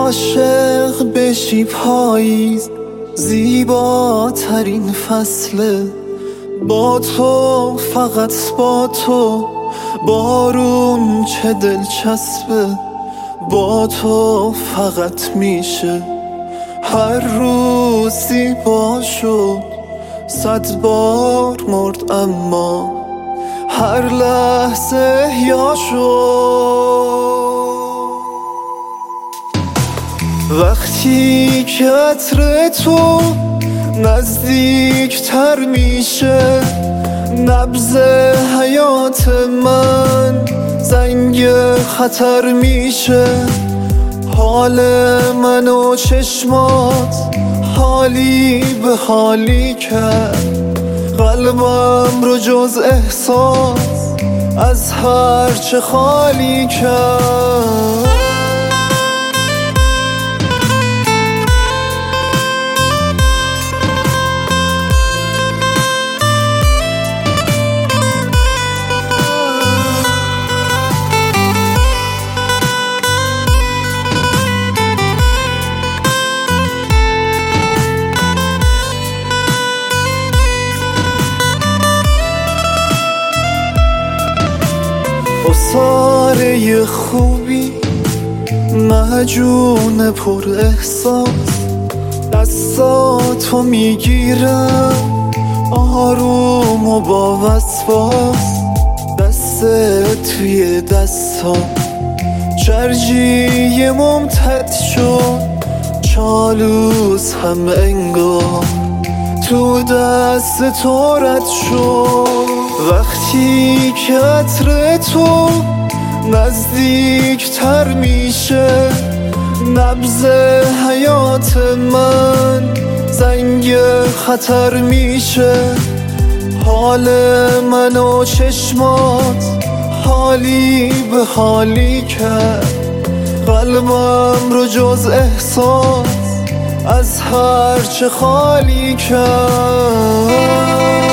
عاشق بشی پاییز، زیباترین فصله. با تو، فقط با تو، بارون چه دلچسبه. با تو فقط میشه هر روز زیبا شد. 100 بار مرد اما هر لحظه احیا شد. وقتی که عطر تو نزدیک تر میشه، نبض حیات من زنگ خطر میشه. حال من و چشمات حالی به حالی کرد. قلبم رو جز احساس از هرچه خالی کرد. اصاره خوبی مهجون پر احساس، دستاتو میگیرم آروم و با وسواس. دست توی دستام شرجی ممتد شد، چالوس هم انگار تو دست تو رد شد. وقتی که عطر تو نزدیک تر میشه، نبض حیات من زنگ خطر میشه. حال من و چشمات حالی به حالی کرد. قلبم رو جز احساس از هرچه خالی کرد.